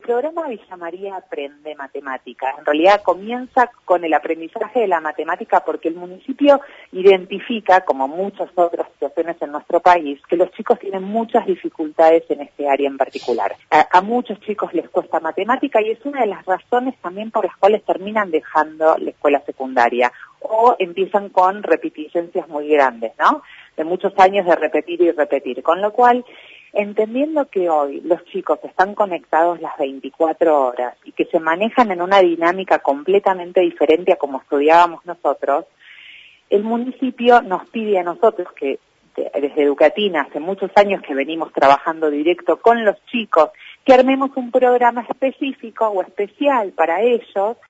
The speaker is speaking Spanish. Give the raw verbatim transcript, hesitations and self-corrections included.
programa Villa María Aprende Matemática. En realidad comienza con el aprendizaje de la matemática porque el municipio identifica, como muchas otras situaciones en nuestro país, que los chicos tienen muchas dificultades en este área en particular. A, a muchos chicos les cuesta matemática y es una de las razones también por las cuales terminan dejando la escuela secundaria o empiezan con repeticencias muy grandes, ¿no? De muchos años de repetir y repetir, con lo cual, entendiendo que hoy los chicos están conectados las veinticuatro horas y que se manejan en una dinámica completamente diferente a como estudiábamos nosotros, el municipio nos pide a nosotros, que desde Educatina hace muchos años que venimos trabajando directo con los chicos, que armemos un programa específico o especial para ellos,